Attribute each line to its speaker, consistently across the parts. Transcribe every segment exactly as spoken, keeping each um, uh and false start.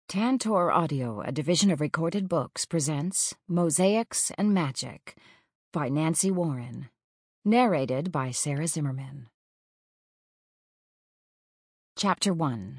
Speaker 1: Tantor Audio, a division of Recorded Books, presents Mosaics and Magic by Nancy Warren. Narrated by Sarah Zimmerman. Chapter one.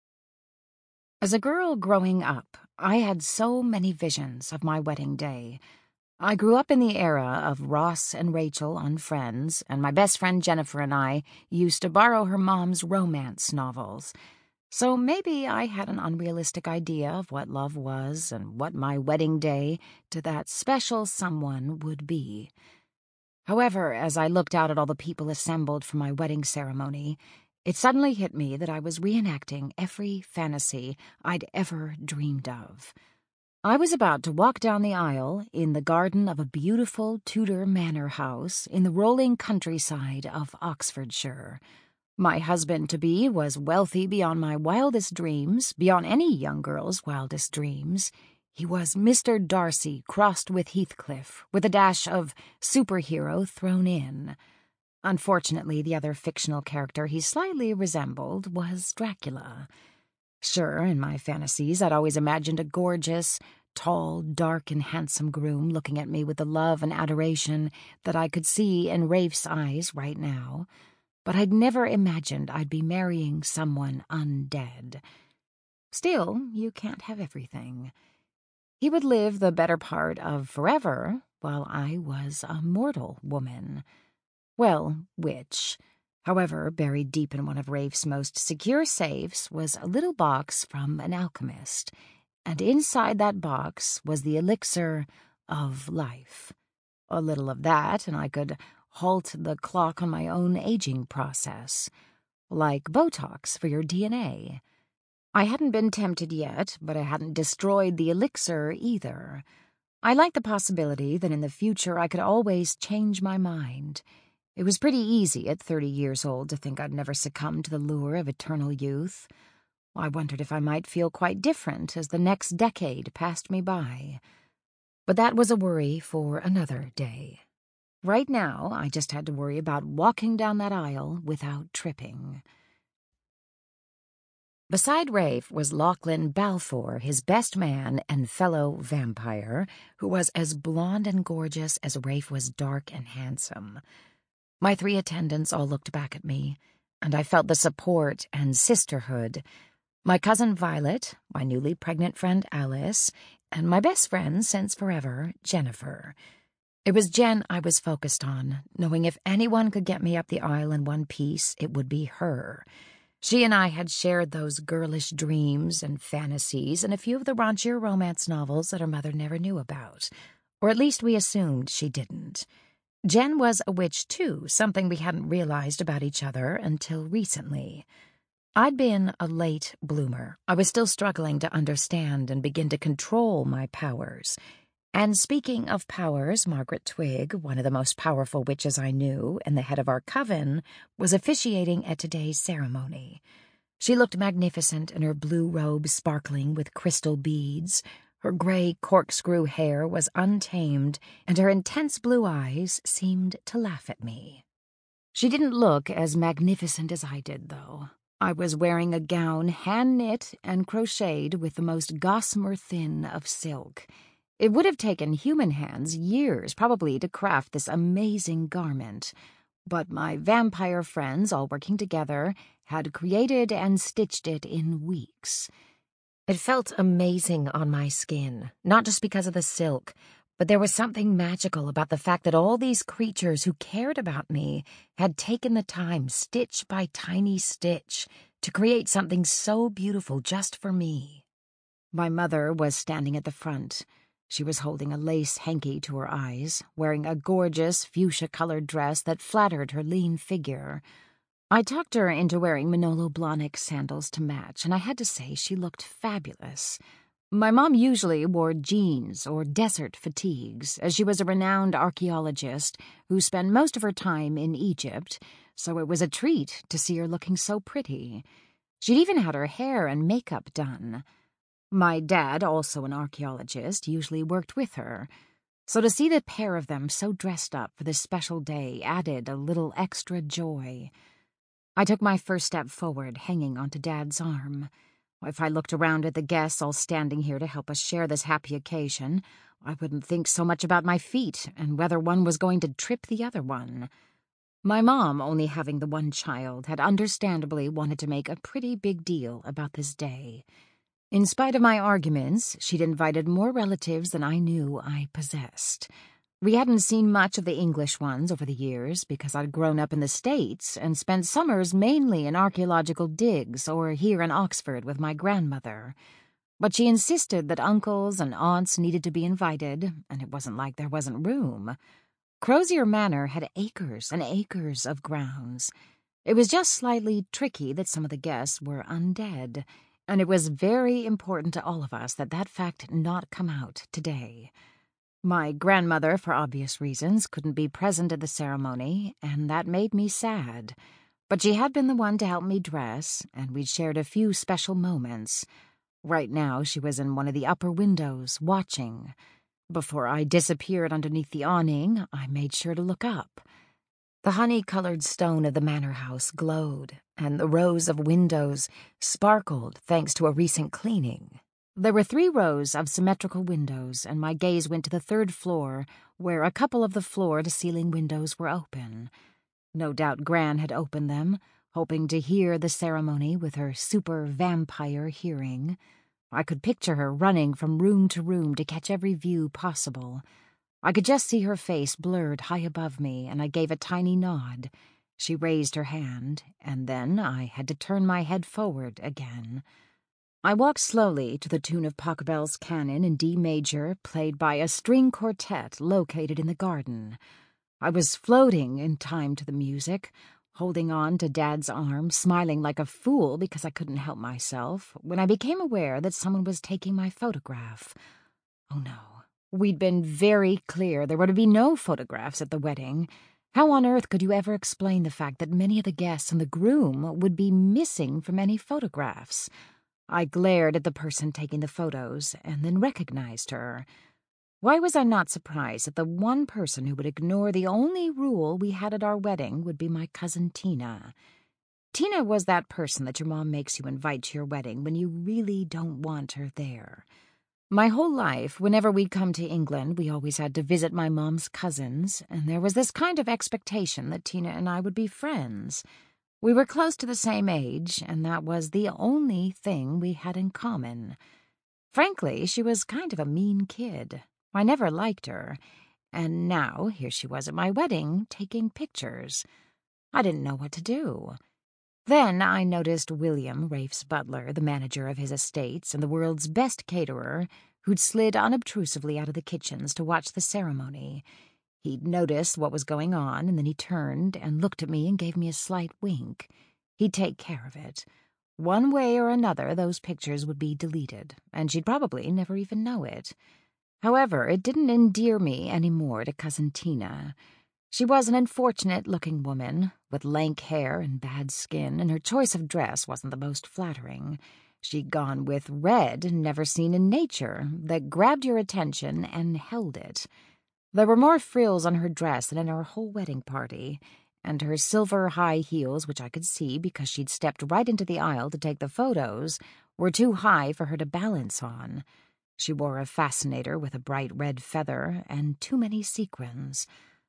Speaker 1: As a girl growing up, I had so many visions of my wedding day. I grew up in the era of Ross and Rachel on Friends, and my best friend Jennifer and I used to borrow her mom's romance novels. So maybe I had an unrealistic idea of what love was and what my wedding day to that special someone would be. However, as I looked out at all the people assembled for my wedding ceremony, it suddenly hit me that I was reenacting every fantasy I'd ever dreamed of. I was about to walk down the aisle in the garden of a beautiful Tudor manor house in the rolling countryside of Oxfordshire. My husband-to-be was wealthy beyond my wildest dreams, beyond any young girl's wildest dreams. He was Mister Darcy crossed with Heathcliff, with a dash of superhero thrown in. Unfortunately, the other fictional character he slightly resembled was Dracula. Sure, in my fantasies, I'd always imagined a gorgeous, tall, dark, and handsome groom looking at me with the love and adoration that I could see in Rafe's eyes right now. But I'd never imagined I'd be marrying someone undead. Still, you can't have everything. He would live the better part of forever, while I was a mortal woman. Well, which. However, buried deep in one of Rafe's most secure safes was a little box from an alchemist, and inside that box was the elixir of life. A little of that, and I could halt the clock on my own aging process, like Botox for your D N A. I hadn't been tempted yet, but I hadn't destroyed the elixir either. I liked the possibility that in the future I could always change my mind. It was pretty easy at thirty years old to think I'd never succumb to the lure of eternal youth. I wondered if I might feel quite different as the next decade passed me by. But that was a worry for another day. Right now, I just had to worry about walking down that aisle without tripping. Beside Rafe was Lachlan Balfour, his best man and fellow vampire, who was as blonde and gorgeous as Rafe was dark and handsome. My three attendants all looked back at me, and I felt the support and sisterhood. My cousin Violet, my newly pregnant friend Alice, and my best friend since forever, Jennifer. It was Jen I was focused on, knowing if anyone could get me up the aisle in one piece, it would be her. She and I had shared those girlish dreams and fantasies and a few of the raunchier romance novels that her mother never knew about, or at least we assumed she didn't. Jen was a witch too, something we hadn't realized about each other until recently. I'd been a late bloomer. I was still struggling to understand and begin to control my powers. And speaking of powers, Margaret Twig, one of the most powerful witches I knew and the head of our coven, was officiating at today's ceremony. She looked magnificent in her blue robe sparkling with crystal beads. Her gray corkscrew hair was untamed, and her intense blue eyes seemed to laugh at me. She didn't look as magnificent as I did, though. I was wearing a gown hand-knit and crocheted with the most gossamer thin of silk. It would have taken human hands years, probably, to craft this amazing garment, but my vampire friends, all working together, had created and stitched it in weeks. It felt amazing on my skin, not just because of the silk, but there was something magical about the fact that all these creatures who cared about me had taken the time, stitch by tiny stitch, to create something so beautiful just for me. My mother was standing at the front. She was holding a lace hanky to her eyes, wearing a gorgeous fuchsia-colored dress that flattered her lean figure. I talked her into wearing Manolo Blahnik sandals to match, and I had to say she looked fabulous. My mom usually wore jeans or desert fatigues, as she was a renowned archaeologist who spent most of her time in Egypt, so it was a treat to see her looking so pretty. She'd even had her hair and makeup done. My dad, also an archaeologist, usually worked with her, so to see the pair of them so dressed up for this special day added a little extra joy. I took my first step forward, hanging onto Dad's arm. If I looked around at the guests all standing here to help us share this happy occasion, I wouldn't think so much about my feet and whether one was going to trip the other one. My mom, only having the one child, had understandably wanted to make a pretty big deal about this day. In spite of my arguments, she'd invited more relatives than I knew I possessed. We hadn't seen much of the English ones over the years because I'd grown up in the States and spent summers mainly in archaeological digs or here in Oxford with my grandmother. But she insisted that uncles and aunts needed to be invited, and it wasn't like there wasn't room. Crozier Manor had acres and acres of grounds. It was just slightly tricky that some of the guests were undead, and it was very important to all of us that that fact not come out today. My grandmother, for obvious reasons, couldn't be present at the ceremony, and that made me sad. But she had been the one to help me dress, and we'd shared a few special moments. Right now, she was in one of the upper windows, watching. Before I disappeared underneath the awning, I made sure to look up. The honey-colored stone of the manor house glowed, and the rows of windows sparkled thanks to a recent cleaning. There were three rows of symmetrical windows, and my gaze went to the third floor, where a couple of the floor-to-ceiling windows were open. No doubt Gran had opened them, hoping to hear the ceremony with her super-vampire hearing. I could picture her running from room to room to catch every view possible. I could just see her face blurred high above me, and I gave a tiny nod. She raised her hand, and then I had to turn my head forward again. I walked slowly to the tune of Pachelbel's Canon in D major, played by a string quartet located in the garden. I was floating in time to the music, holding on to Dad's arm, smiling like a fool because I couldn't help myself, when I became aware that someone was taking my photograph. Oh no, we'd been very clear there were to be no photographs at the wedding. How on earth could you ever explain the fact that many of the guests and the groom would be missing from any photographs? I glared at the person taking the photos and then recognized her. Why was I not surprised that the one person who would ignore the only rule we had at our wedding would be my cousin Tina? Tina was that person that your mom makes you invite to your wedding when you really don't want her there. My whole life, whenever we'd come to England, we always had to visit my mom's cousins, and there was this kind of expectation that Tina and I would be friends. We were close to the same age, and that was the only thing we had in common. Frankly, she was kind of a mean kid. I never liked her, and now here she was at my wedding, taking pictures. I didn't know what to do. Then I noticed William, Rafe's butler, the manager of his estates and the world's best caterer, who'd slid unobtrusively out of the kitchens to watch the ceremony. He'd noticed what was going on, and then he turned and looked at me and gave me a slight wink. He'd take care of it. One way or another, those pictures would be deleted, and she'd probably never even know it. However, it didn't endear me any more to Cousin Tina. She was an unfortunate-looking woman, with lank hair and bad skin, and her choice of dress wasn't the most flattering. She'd gone with red, never seen in nature, that grabbed your attention and held it. There were more frills on her dress than in our whole wedding party, and her silver high heels, which I could see because she'd stepped right into the aisle to take the photos, were too high for her to balance on. She wore a fascinator with a bright red feather and too many sequins.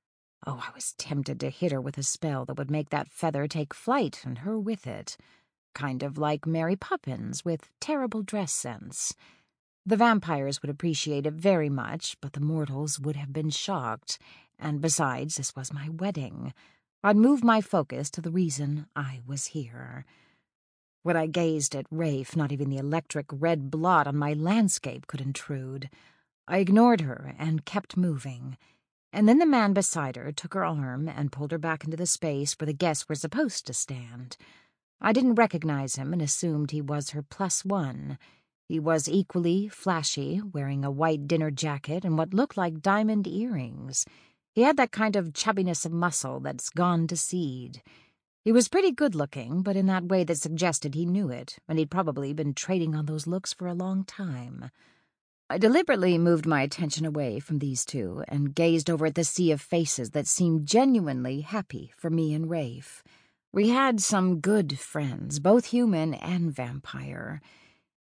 Speaker 1: Oh, I was tempted to hit her with a spell that would make that feather take flight and her with it. Kind of like Mary Poppins with terrible dress sense. The vampires would appreciate it very much, but the mortals would have been shocked, and besides, this was my wedding. I'd move my focus to the reason I was here. When I gazed at Rafe, not even the electric red blot on my landscape could intrude. I ignored her and kept moving, and then the man beside her took her arm and pulled her back into the space where the guests were supposed to stand. I didn't recognize him and assumed he was her plus one. He was equally flashy, wearing a white dinner jacket and what looked like diamond earrings. He had that kind of chubbiness of muscle that's gone to seed. He was pretty good-looking, but in that way that suggested he knew it, and he'd probably been trading on those looks for a long time. I deliberately moved my attention away from these two and gazed over at the sea of faces that seemed genuinely happy for me and Rafe. We had some good friends, both human and vampire.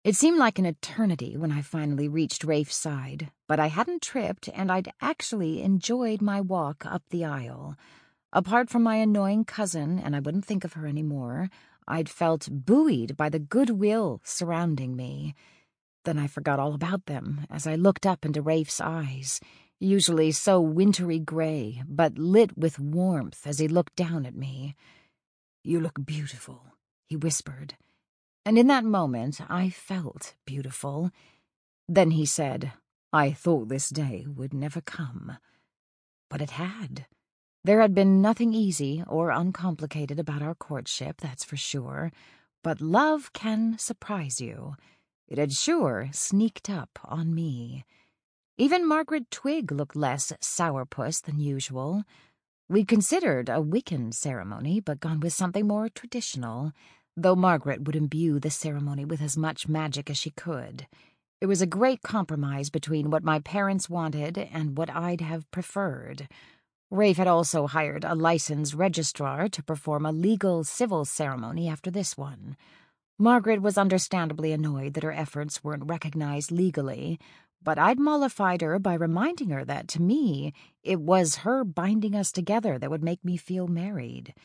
Speaker 1: It seemed like an eternity when I finally reached Rafe's side, but I hadn't tripped, and I'd actually enjoyed my walk up the aisle. Apart from my annoying cousin, and I wouldn't think of her anymore, I'd felt buoyed by the goodwill surrounding me. Then I forgot all about them as I looked up into Rafe's eyes, usually so wintry gray, but lit with warmth as he looked down at me. "You look beautiful," he whispered. And in that moment, I felt beautiful. Then he said, "I thought this day would never come." But it had. There had been nothing easy or uncomplicated about our courtship, that's for sure. But love can surprise you. It had sure sneaked up on me. Even Margaret Twig looked less sourpuss than usual. We'd considered a Wiccan ceremony, but gone with something more traditional, though Margaret would imbue the ceremony with as much magic as she could. It was a great compromise between what my parents wanted and what I'd have preferred. Rafe had also hired a licensed registrar to perform a legal civil ceremony after this one. Margaret was understandably annoyed that her efforts weren't recognized legally, but I'd mollified her by reminding her that, to me, it was her binding us together that would make me feel married.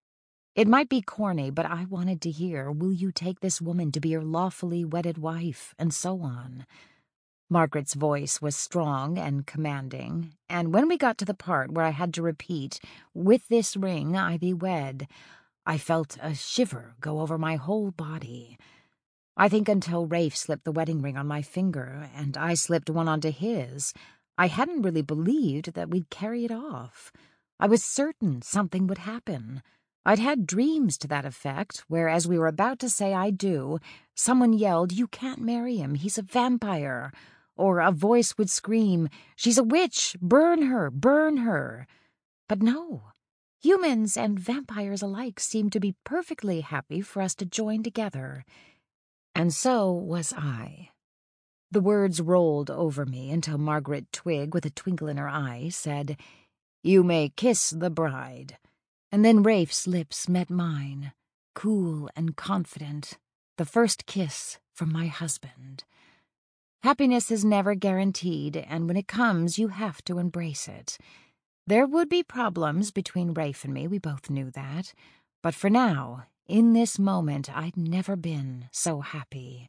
Speaker 1: It might be corny, but I wanted to hear, "Will you take this woman to be your lawfully wedded wife?" and so on. Margaret's voice was strong and commanding, and when we got to the part where I had to repeat, "With this ring I thee wed," I felt a shiver go over my whole body. I think until Rafe slipped the wedding ring on my finger and I slipped one onto his, I hadn't really believed that we'd carry it off. I was certain something would happen. I'd had dreams to that effect, where as we were about to say "I do," someone yelled, "You can't marry him, he's a vampire," or a voice would scream, "She's a witch, burn her, burn her." But no, humans and vampires alike seemed to be perfectly happy for us to join together. And so was I. The words rolled over me until Margaret Twig, with a twinkle in her eye, said, "You may kiss the bride." And then Rafe's lips met mine, cool and confident, the first kiss from my husband. Happiness is never guaranteed, and when it comes, you have to embrace it. There would be problems between Rafe and me, we both knew that, but for now, in this moment, I'd never been so happy.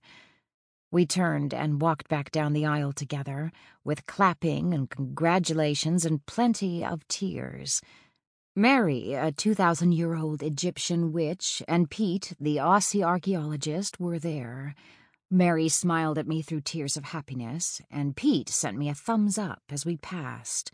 Speaker 1: We turned and walked back down the aisle together, with clapping and congratulations and plenty of tears. Mary, a two thousand year old Egyptian witch, and Pete, the Aussie archaeologist, were there. Mary smiled at me through tears of happiness, and Pete sent me a thumbs up as we passed.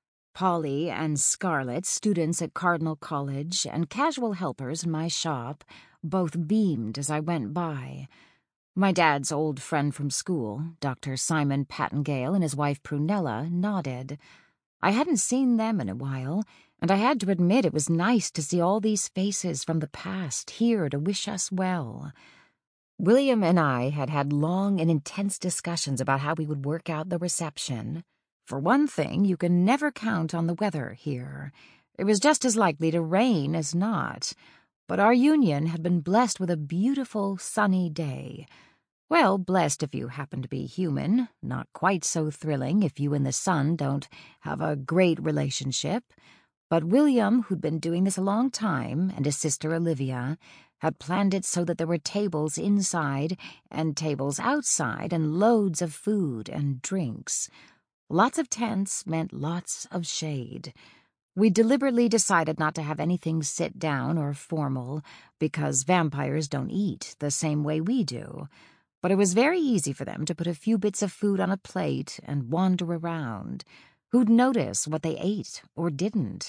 Speaker 1: Polly and Scarlett, students at Cardinal College and casual helpers in my shop, both beamed as I went by. My dad's old friend from school, Doctor Simon Pattengale, and his wife Prunella, nodded. I hadn't seen them in a while, and I had to admit it was nice to see all these faces from the past here to wish us well. William and I had had long and intense discussions about how we would work out the reception. For one thing, you can never count on the weather here. It was just as likely to rain as not. But our union had been blessed with a beautiful, sunny day. Well, blessed if you happen to be human, not quite so thrilling if you and the sun don't have a great relationship. But William, who'd been doing this a long time, and his sister Olivia, had planned it so that there were tables inside and tables outside and loads of food and drinks. Lots of tents meant lots of shade. We deliberately decided not to have anything sit down or formal because vampires don't eat the same way we do. But it was very easy for them to put a few bits of food on a plate and wander around. Who'd notice what they ate or didn't?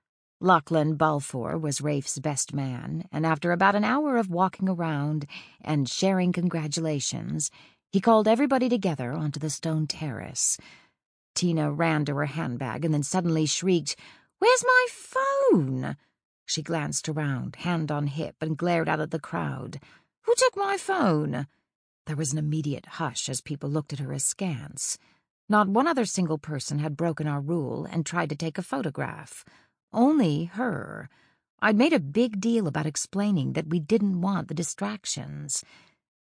Speaker 1: Lachlan Balfour was Rafe's best man, and after about an hour of walking around and sharing congratulations, he called everybody together onto the stone terrace. Tina ran to her handbag and then suddenly shrieked, "Where's my phone?" She glanced around, hand on hip, and glared out at the crowd. "Who took my phone?" There was an immediate hush as people looked at her askance. Not one other single person had broken our rule and tried to take a photograph. Only her. I'd made a big deal about explaining that we didn't want the distractions.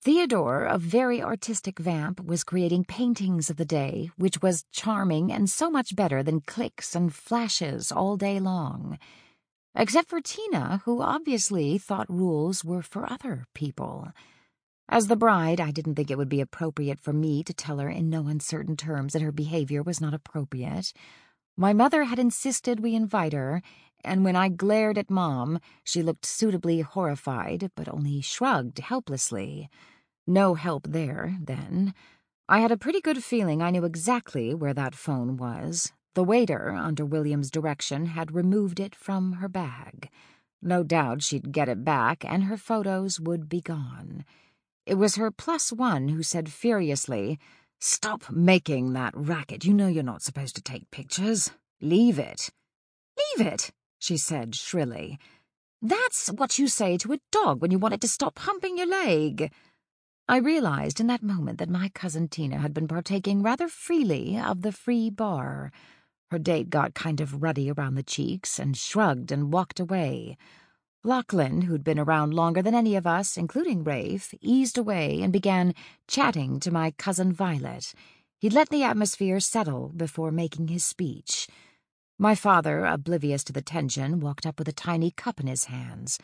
Speaker 1: Theodore, a very artistic vamp, was creating paintings of the day, which was charming and so much better than clicks and flashes all day long. Except for Tina, who obviously thought rules were for other people. As the bride, I didn't think it would be appropriate for me to tell her in no uncertain terms that her behavior was not appropriate. My mother had insisted we invite her, and when I glared at Mom, she looked suitably horrified, but only shrugged helplessly. No help there, then. I had a pretty good feeling I knew exactly where that phone was. The waiter, under William's direction, had removed it from her bag. No doubt she'd get it back, and her photos would be gone. It was her plus one who said furiously, "Stop making that racket. You know you're not supposed to take pictures. Leave it." "Leave it," she said shrilly. "That's what you say to a dog when you want it to stop humping your leg." I realized in that moment that my cousin Tina had been partaking rather freely of the free bar. Her date got kind of ruddy around the cheeks and shrugged and walked away. Lachlan, who'd been around longer than any of us, including Rafe, eased away and began chatting to my cousin Violet. He'd let the atmosphere settle before making his speech. My father, oblivious to the tension, walked up with a tiny cup in his hands.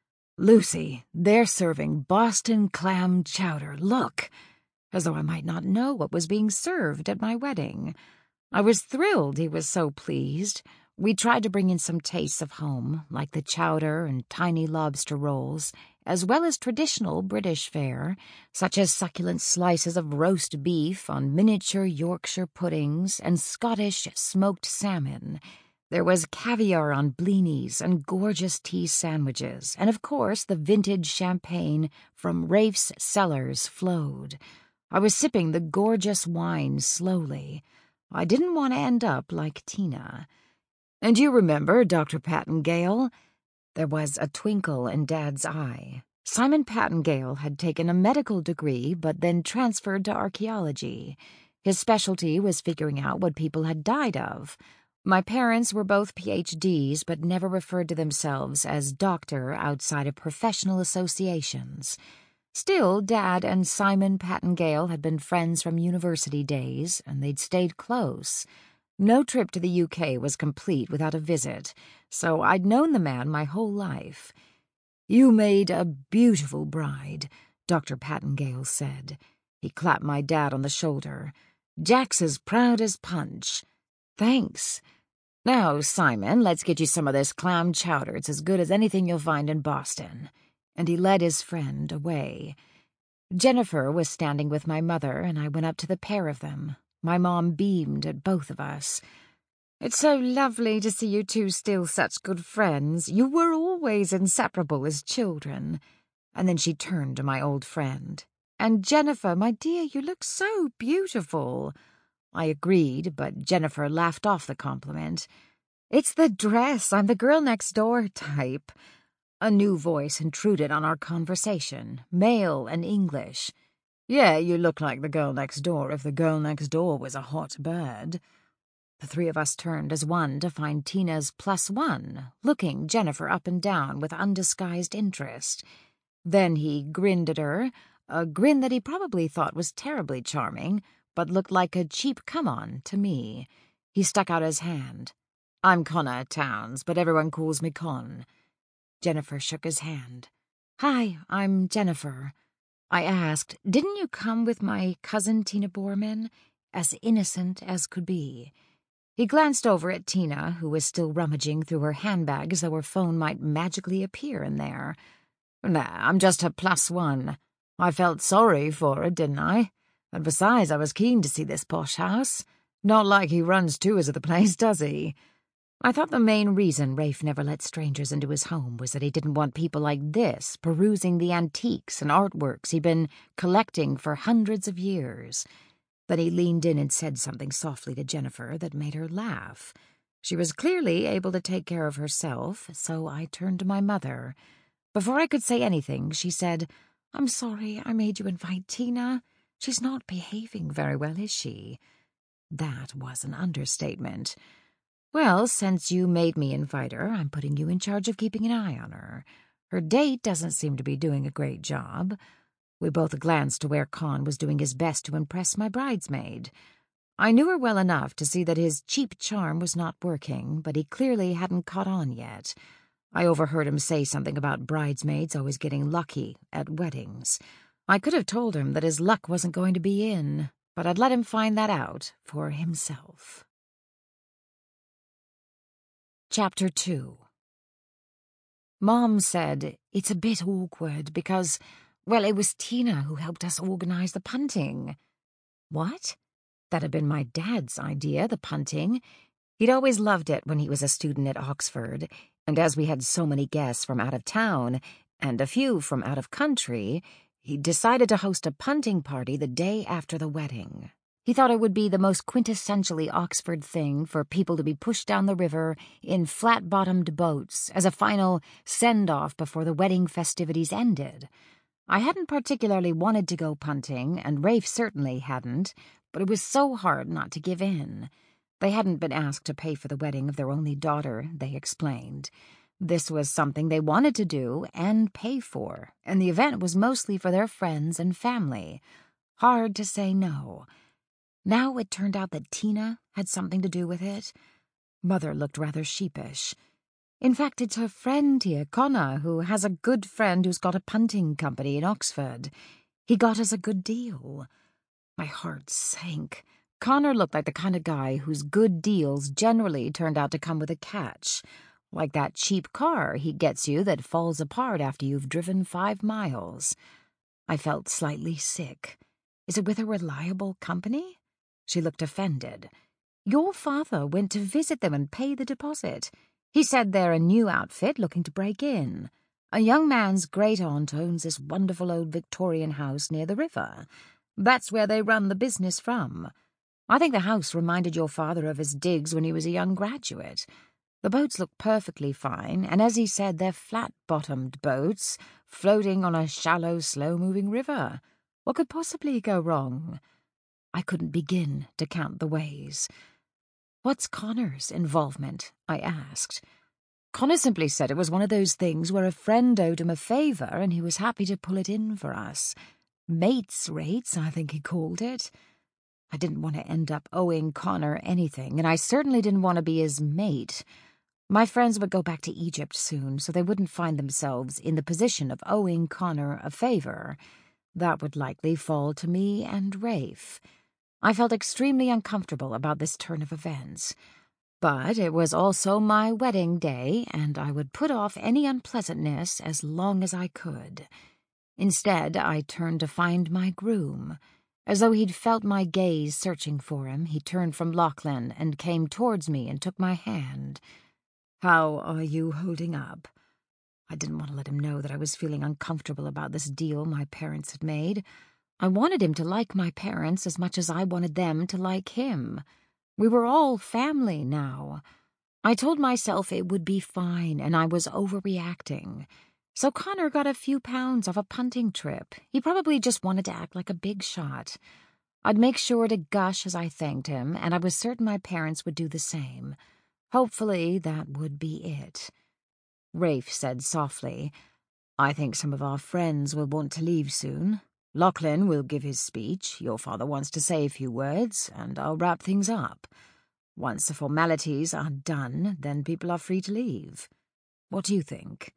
Speaker 1: "Lucy, they're serving Boston clam chowder. Look!" As though I might not know what was being served at my wedding. I was thrilled he was so pleased. We tried to bring in some tastes of home, like the chowder and tiny lobster rolls, as well as traditional British fare, such as succulent slices of roast beef on miniature Yorkshire puddings and Scottish smoked salmon. There was caviar on blinis and gorgeous tea sandwiches, and of course the vintage champagne from Rafe's cellars flowed. I was sipping the gorgeous wine slowly. I didn't want to end up like Tina. "And you remember Doctor Pattengale?" There was a twinkle in Dad's eye. Simon Pattengale had taken a medical degree but then transferred to archaeology. His specialty was figuring out what people had died of. My parents were both P H Ds but never referred to themselves as doctor outside of professional associations. Still, Dad and Simon Pattengale had been friends from university days, and they'd stayed close. No trip to the U K was complete without a visit, so I'd known the man my whole life. "You made a beautiful bride," Doctor Pattengale said. He clapped my dad on the shoulder. "Jack's as proud as Punch." "Thanks. Now, Simon, let's get you some of this clam chowder. It's as good as anything you'll find in Boston." And he led his friend away. Jennifer was standing with my mother, and I went up to the pair of them. My mom beamed at both of us. "It's so lovely to see you two still such good friends. You were always inseparable as children." And then she turned to my old friend. "And Jennifer, my dear, you look so beautiful." I agreed, but Jennifer laughed off the compliment. "It's the dress. I'm the girl next door type." A new voice intruded on our conversation, male and English. "Yeah, you look like the girl next door if the girl next door was a hot bird." The three of us turned as one to find Tina's plus one, looking Jennifer up and down with undisguised interest. Then he grinned at her, a grin that he probably thought was terribly charming, but looked like a cheap come-on to me. He stuck out his hand. "I'm Connor Towns, but everyone calls me Con." Jennifer shook his hand. "Hi, I'm Jennifer." I asked, "Didn't you come with my cousin Tina Borman?" As innocent as could be. He glanced over at Tina, who was still rummaging through her handbag as though her phone might magically appear in there. "Nah, I'm just her plus one. I felt sorry for her, didn't I? And besides, I was keen to see this posh house. Not like he runs tours of the place, does he?" I thought the main reason Rafe never let strangers into his home was that he didn't want people like this perusing the antiques and artworks he'd been collecting for hundreds of years. Then he leaned in and said something softly to Jennifer that made her laugh. She was clearly able to take care of herself, so I turned to my mother. Before I could say anything, she said, "I'm sorry I made you invite Tina. She's not behaving very well, is she?" That was an understatement. "Well, since you made me invite her, I'm putting you in charge of keeping an eye on her. Her date doesn't seem to be doing a great job." We both glanced to where Con was doing his best to impress my bridesmaid. I knew her well enough to see that his cheap charm was not working, but he clearly hadn't caught on yet. I overheard him say something about bridesmaids always getting lucky at weddings. I could have told him that his luck wasn't going to be in, but I'd let him find that out for himself. Chapter two. Mom said it's a bit awkward because, well, it was Tina who helped us organize the punting. What? That had been my dad's idea, the punting. He'd always loved it when he was a student at Oxford, and as we had so many guests from out of town, and a few from out of country, he decided to host a punting party the day after the wedding. He thought it would be the most quintessentially Oxford thing for people to be pushed down the river in flat-bottomed boats as a final send-off before the wedding festivities ended. I hadn't particularly wanted to go punting, and Rafe certainly hadn't, but it was so hard not to give in. They hadn't been asked to pay for the wedding of their only daughter, they explained. This was something they wanted to do and pay for, and the event was mostly for their friends and family. Hard to say no. Now it turned out that Tina had something to do with it. Mother looked rather sheepish. In fact, it's her friend here, Connor, who has a good friend who's got a punting company in Oxford. He got us a good deal. My heart sank. Connor looked like the kind of guy whose good deals generally turned out to come with a catch, like that cheap car he gets you that falls apart after you've driven five miles. I felt slightly sick. Is it with a reliable company? She looked offended. Your father went to visit them and pay the deposit. He said they're a new outfit looking to break in. A young man's great-aunt owns this wonderful old Victorian house near the river. That's where they run the business from. I think the house reminded your father of his digs when he was a young graduate. The boats look perfectly fine, and as he said, they're flat-bottomed boats, floating on a shallow, slow-moving river. What could possibly go wrong? I couldn't begin to count the ways. What's Connor's involvement? I asked. Connor simply said it was one of those things where a friend owed him a favor and he was happy to pull it in for us. Mates rates, I think he called it. I didn't want to end up owing Connor anything, and I certainly didn't want to be his mate. My friends would go back to Egypt soon, so they wouldn't find themselves in the position of owing Connor a favor. That would likely fall to me and Rafe. I felt extremely uncomfortable about this turn of events. But it was also my wedding day, and I would put off any unpleasantness as long as I could. Instead, I turned to find my groom. As though he'd felt my gaze searching for him, he turned from Lachlan and came towards me and took my hand. How are you holding up? I didn't want to let him know that I was feeling uncomfortable about this deal my parents had made. I wanted him to like my parents as much as I wanted them to like him. We were all family now. I told myself it would be fine, and I was overreacting. So Connor got a few pounds off a punting trip. He probably just wanted to act like a big shot. I'd make sure to gush as I thanked him, and I was certain my parents would do the same. Hopefully that would be it. Rafe said softly, I think some of our friends will want to leave soon. Lachlan will give his speech, your father wants to say a few words, and I'll wrap things up. Once the formalities are done, then people are free to leave. What do you think?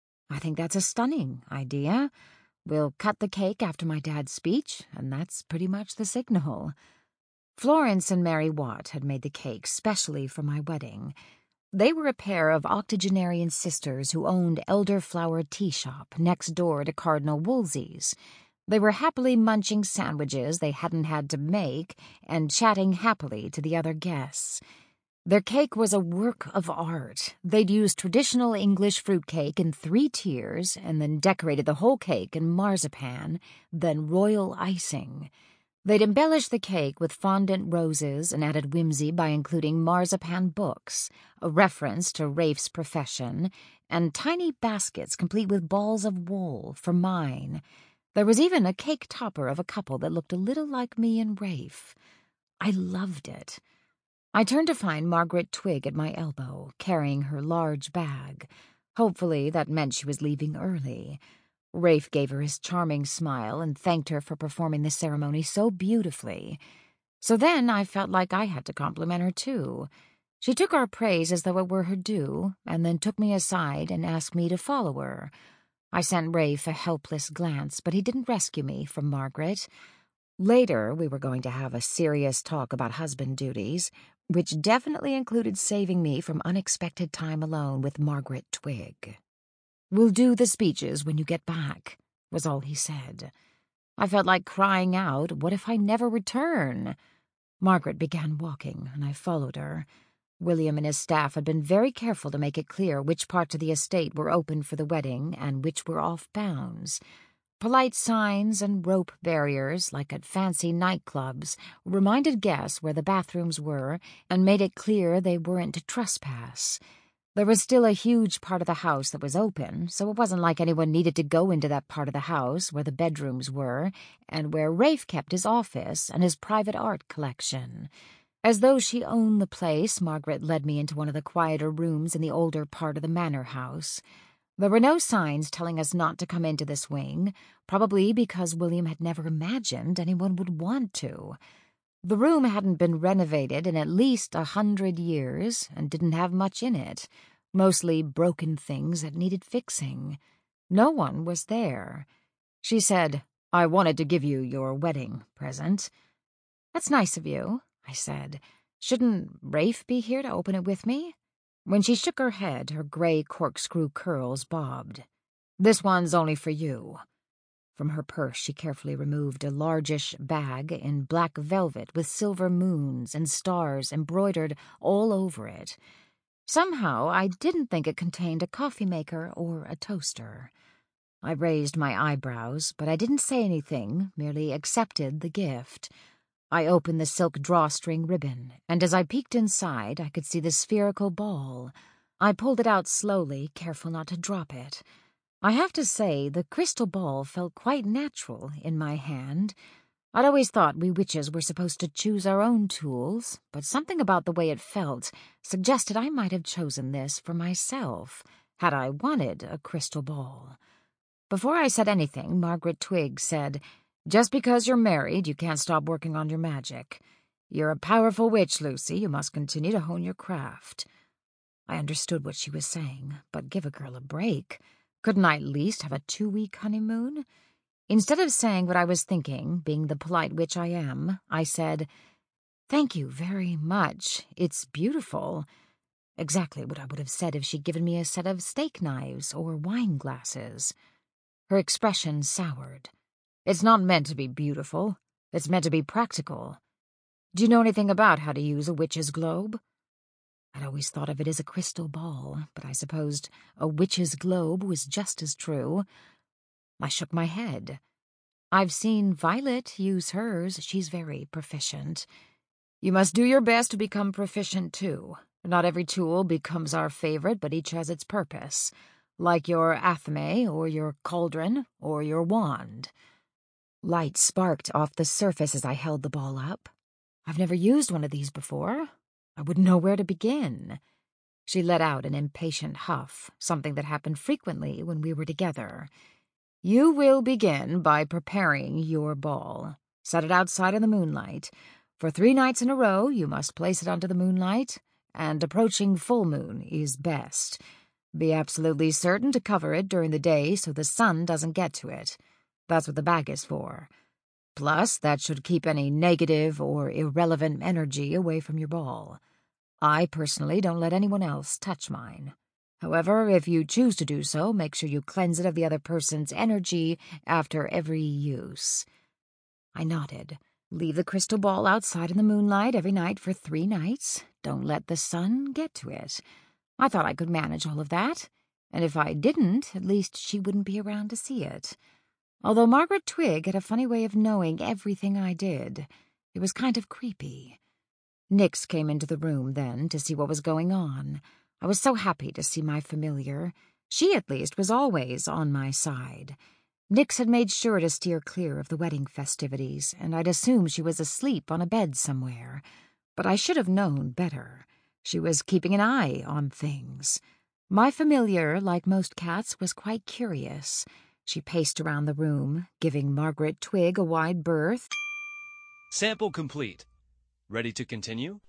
Speaker 1: I think that's a stunning idea. We'll cut the cake after my dad's speech, and that's pretty much the signal. Florence and Mary Watt had made the cake specially for my wedding. They were a pair of octogenarian sisters who owned Elderflower Tea Shop next door to Cardinal Wolsey's. They were happily munching sandwiches they hadn't had to make and chatting happily to the other guests. Their cake was a work of art. They'd used traditional English fruitcake in three tiers and then decorated the whole cake in marzipan, then royal icing. They'd embellished the cake with fondant roses and added whimsy by including marzipan books, a reference to Rafe's profession, and tiny baskets complete with balls of wool for mine. There was even a cake topper of a couple that looked a little like me and Rafe. I loved it. I turned to find Margaret Twigg at my elbow, carrying her large bag. Hopefully that meant she was leaving early. Rafe gave her his charming smile and thanked her for performing the ceremony so beautifully. So then I felt like I had to compliment her too. She took our praise as though it were her due, and then took me aside and asked me to follow her. I sent Rafe a helpless glance, but he didn't rescue me from Margaret. Later, we were going to have a serious talk about husband duties, which definitely included saving me from unexpected time alone with Margaret Twig. "We'll do the speeches when you get back," was all he said. I felt like crying out, "What if I never return?" Margaret began walking, and I followed her. William and his staff had been very careful to make it clear which parts of the estate were open for the wedding and which were off bounds. Polite signs and rope barriers, like at fancy nightclubs, reminded guests where the bathrooms were and made it clear they weren't to trespass. There was still a huge part of the house that was open, so it wasn't like anyone needed to go into that part of the house where the bedrooms were and where Rafe kept his office and his private art collection. As though she owned the place, Margaret led me into one of the quieter rooms in the older part of the manor house. There were no signs telling us not to come into this wing, probably because William had never imagined anyone would want to. The room hadn't been renovated in at least a hundred years and didn't have much in it, mostly broken things that needed fixing. No one was there. She said, "I wanted to give you your wedding present." "That's nice of you," I said. "Shouldn't Rafe be here to open it with me?" When she shook her head, her gray corkscrew curls bobbed. "This one's only for you." From her purse she carefully removed a largish bag in black velvet with silver moons and stars embroidered all over it. Somehow I didn't think it contained a coffee maker or a toaster. I raised my eyebrows, but I didn't say anything, merely accepted the gift. I opened the silk drawstring ribbon, and as I peeked inside, I could see the spherical ball. I pulled it out slowly, careful not to drop it. I have to say, the crystal ball felt quite natural in my hand. I'd always thought we witches were supposed to choose our own tools, but something about the way it felt suggested I might have chosen this for myself, had I wanted a crystal ball. Before I said anything, Margaret Twig said, "Just because you're married, you can't stop working on your magic. You're a powerful witch, Lucy. You must continue to hone your craft." I understood what she was saying, but give a girl a break. Couldn't I at least have a two-week honeymoon? Instead of saying what I was thinking, being the polite witch I am, I said, "Thank you very much. It's beautiful." Exactly what I would have said if she'd given me a set of steak knives or wine glasses. Her expression soured. "It's not meant to be beautiful. It's meant to be practical. Do you know anything about how to use a witch's globe?" I'd always thought of it as a crystal ball, but I supposed a witch's globe was just as true. I shook my head. "I've seen Violet use hers. She's very proficient. You must do your best to become proficient, too. Not every tool becomes our favorite, but each has its purpose, like your athame, or your cauldron, or your wand." Light sparked off the surface as I held the ball up. "I've never used one of these before. I wouldn't know where to begin." She let out an impatient huff, something that happened frequently when we were together. "You will begin by preparing your ball. Set it outside in the moonlight. For three nights in a row, you must place it under the moonlight, and approaching full moon is best. Be absolutely certain to cover it during the day so the sun doesn't get to it. That's what the bag is for. Plus, that should keep any negative or irrelevant energy away from your ball. I personally don't let anyone else touch mine. However, if you choose to do so, make sure you cleanse it of the other person's energy after every use." I nodded. "Leave the crystal ball outside in the moonlight every night for three nights. Don't let the sun get to it." I thought I could manage all of that, and if I didn't, at least she wouldn't be around to see it. Although Margaret Twig had a funny way of knowing everything I did, it was kind of creepy. Nix came into the room then to see what was going on. I was so happy to see my familiar. She, at least, was always on my side. Nix had made sure to steer clear of the wedding festivities, and I'd assumed she was asleep on a bed somewhere. But I should have known better. She was keeping an eye on things. My familiar, like most cats, was quite curious. She paced around the room, giving Margaret Twig a wide berth.
Speaker 2: Sample complete. Ready to continue?